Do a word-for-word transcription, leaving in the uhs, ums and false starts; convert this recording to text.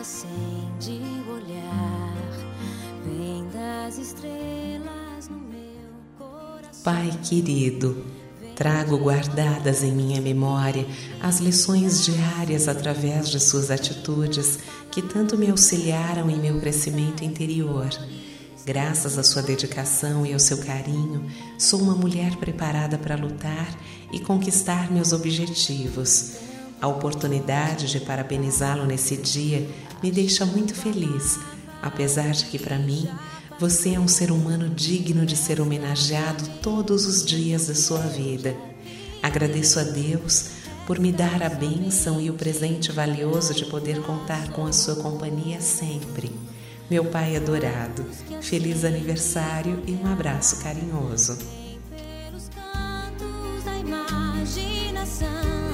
acende o olhar, vem das estrelas no meu coração. Pai querido, trago guardadas em minha memória as lições diárias através de suas atitudes que tanto me auxiliaram em meu crescimento interior. Graças à sua dedicação e ao seu carinho, sou uma mulher preparada para lutar e conquistar meus objetivos. A oportunidade de parabenizá-lo nesse dia me deixa muito feliz, apesar de que, para mim, você é um ser humano digno de ser homenageado todos os dias da sua vida. Agradeço a Deus por me dar a bênção e o presente valioso de poder contar com a sua companhia sempre. Meu pai adorado, feliz aniversário e um abraço carinhoso. Pelos cantos da imaginação.